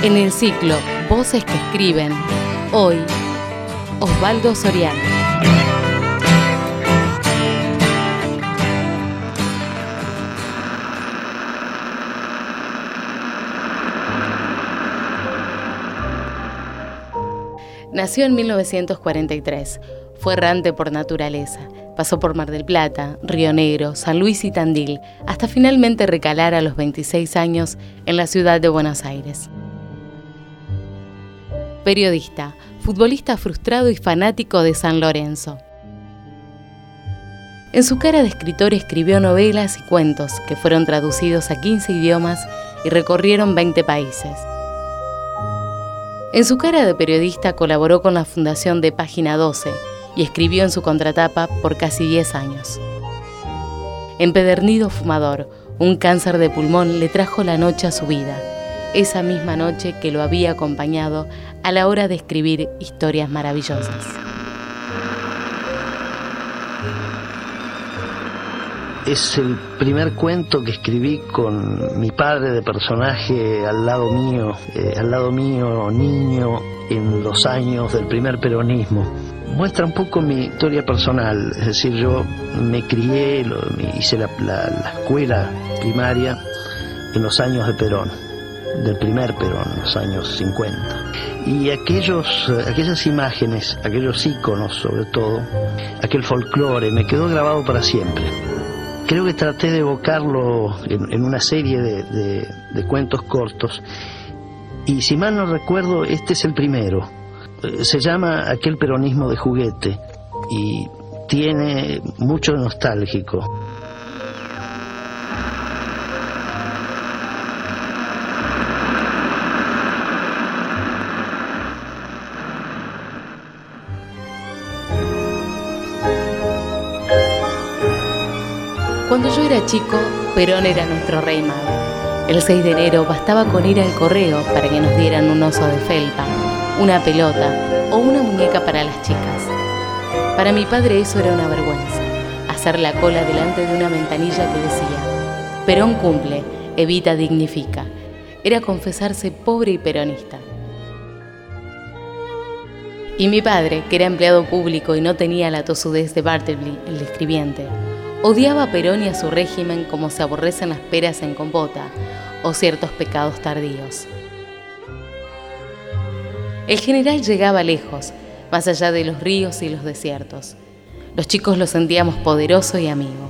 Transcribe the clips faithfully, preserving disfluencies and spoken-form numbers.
En el ciclo Voces que escriben, hoy, Osvaldo Soriano. Nació en mil novecientos cuarenta y tres. Fue errante por naturaleza. Pasó por Mar del Plata, Río Negro, San Luis y Tandil, hasta finalmente recalar a los veintiséis años en la ciudad de Buenos Aires. Periodista, futbolista frustrado y fanático de San Lorenzo. En su cara de escritor escribió novelas y cuentos que fueron traducidos a quince idiomas y recorrieron veinte países. En su cara de periodista colaboró con la fundación de Página doce y escribió en su contratapa por casi diez años. Empedernido fumador, un cáncer de pulmón le trajo la noche a su vida, esa misma noche que lo había acompañado a la hora de escribir historias maravillosas. Es el primer cuento que escribí con mi padre de personaje al lado mío, eh, al lado mío, niño, en los años del primer peronismo. Muestra un poco mi historia personal, es decir, yo me crié, lo, me hice la, la, la escuela primaria en los años de Perón, del primer Perón, en los años cincuenta. Y aquellos, aquellas imágenes, aquellos íconos sobre todo, aquel folclore, me quedó grabado para siempre. Creo que traté de evocarlo en, en una serie de, de, de cuentos cortos, y si mal no recuerdo, este es el primero. Se llama Aquel peronismo de juguete y tiene mucho nostálgico. Cuando yo era chico, Perón era nuestro rey mago. El seis de enero bastaba con ir al correo para que nos dieran un oso de felpa, una pelota o una muñeca para las chicas. Para mi padre eso era una vergüenza, hacer la cola delante de una ventanilla que decía: Perón cumple, Evita dignifica. Era confesarse pobre y peronista. Y mi padre, que era empleado público y no tenía la tosudez de Bartleby, el escribiente, odiaba a Perón y a su régimen como se aborrecen las peras en compota o ciertos pecados tardíos. El general llegaba lejos, más allá de los ríos y los desiertos. Los chicos lo sentíamos poderoso y amigo.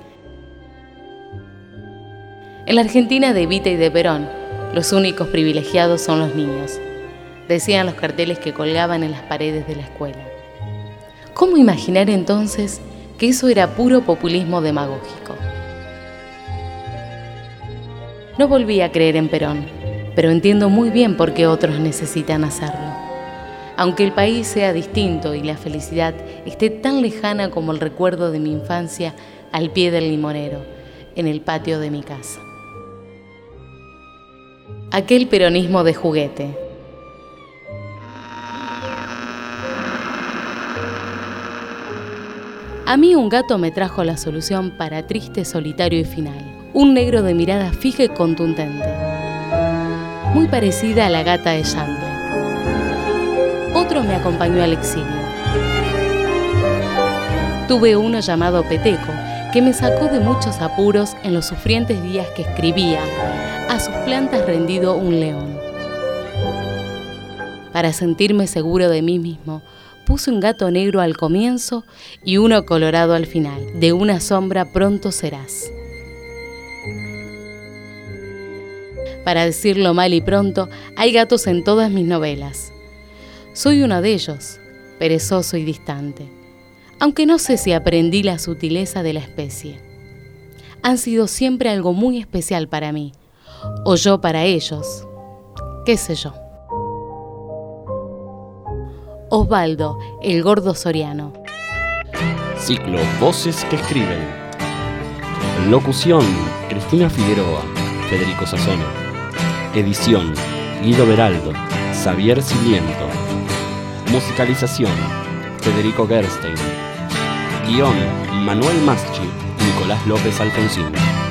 En la Argentina de Evita y de Perón, los únicos privilegiados son los niños, decían los carteles que colgaban en las paredes de la escuela. ¿Cómo imaginar entonces que eso era puro populismo demagógico? No volví a creer en Perón, pero entiendo muy bien por qué otros necesitan hacerlo. Aunque el país sea distinto y la felicidad esté tan lejana como el recuerdo de mi infancia al pie del limonero, en el patio de mi casa. Aquel peronismo de juguete. A mí un gato me trajo la solución para triste, solitario y final. Un negro de mirada fija y contundente, muy parecida a la gata de Chandler. Otro me acompañó al exilio. Tuve uno llamado Peteco, que me sacó de muchos apuros en los sufrientes días que escribía a sus plantas rendido un león. Para sentirme seguro de mí mismo, puse un gato negro al comienzo y uno colorado al final. De una sombra pronto serás. Para decirlo mal y pronto, hay gatos en todas mis novelas. Soy uno de ellos, perezoso y distante, aunque no sé si aprendí la sutileza de la especie. Han sido siempre algo muy especial para mí, o yo para ellos, qué sé yo. Osvaldo, el gordo Soriano. Ciclo Voces que escriben. Locución: Cristina Figueroa, Federico Sazona. Edición: Guido Beraldo, Xavier Siliento. Musicalización: Federico Gerstein. Guión: Manuel Maschi y Nicolás López Alfonsín.